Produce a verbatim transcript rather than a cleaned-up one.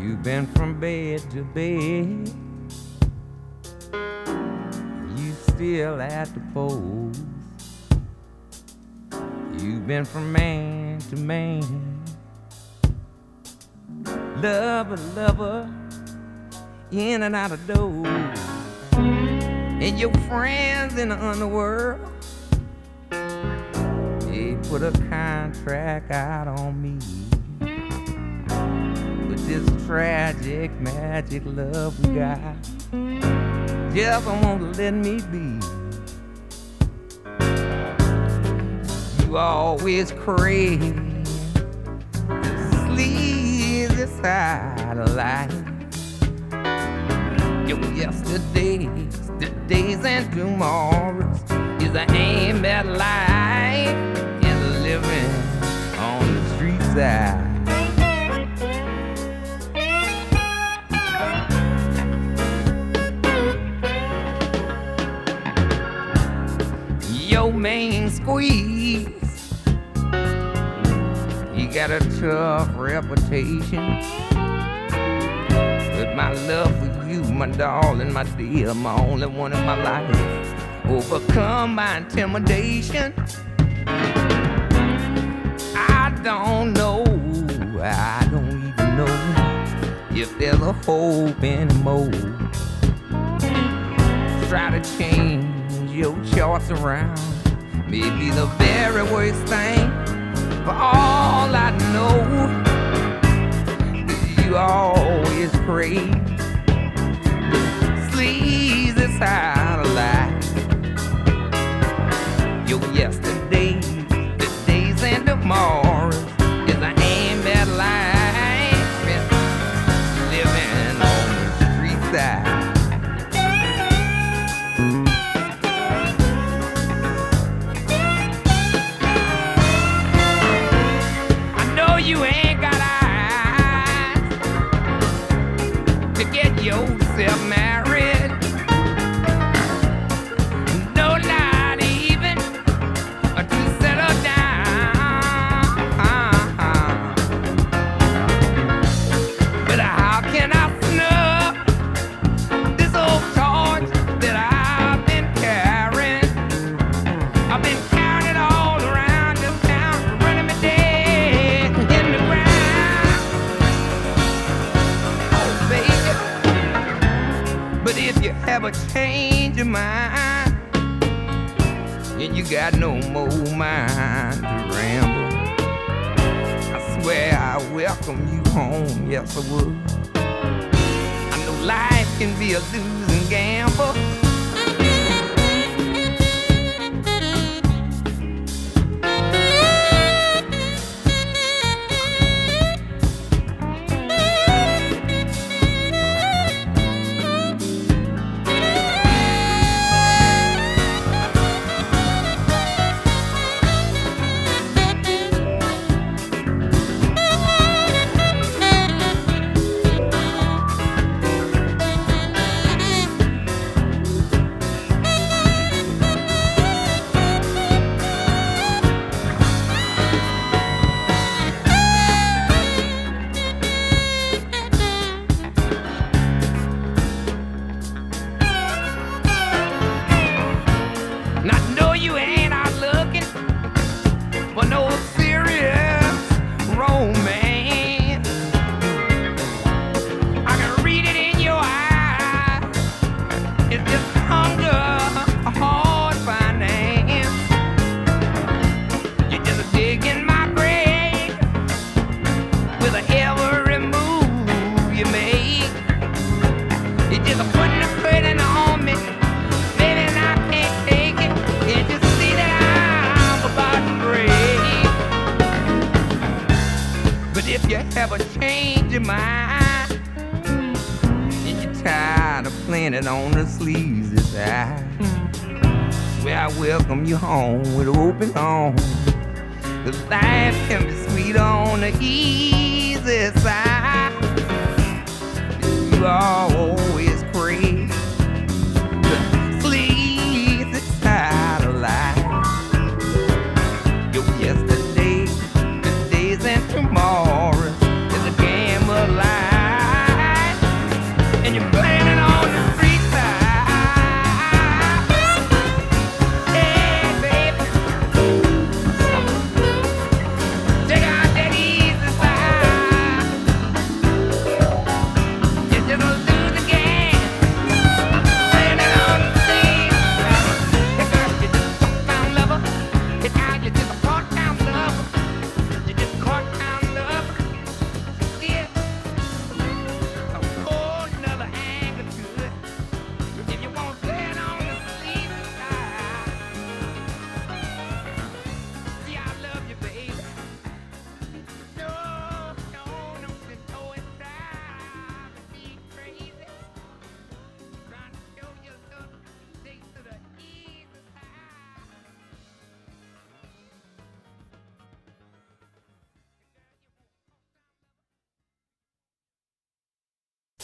You've been from bed to bed, you still at the post. You've been from man to man, lover, lover, in and out of doors. And your friends in the underworld, they put a contract out on me. But this tragic, magic love we got just won't let me be. You always crave the sleazy side of life. Your yesterdays, todays, and tomorrows is an aim at life, is living on the street side. Your main squeeze, you got a tough reputation. But my love for you, my darling, my dear, my only one in my life, overcome my intimidation. I don't know, I don't even know if there's a hope anymore. Try to change your choice around, maybe the very worst thing. For all I know, you always crave the sleazy side of life. Your yesterdays, the days, and tomorrows is an aim at life, living on the street side. You ain't got eyes to get yourself married. No, not even to settle down. But how can I snub this old torch that I've been carrying? I've been carrying it all around this town, running me dead. But if you ever change your mind and you got no more mind to ramble, I swear I welcome you home, yes I would. I know life can be a losing gamble. Ever change your mind and you're tired of playing it on the sleazy side, well, I welcome you home with open arms. The life can be sweet on the easy side. You all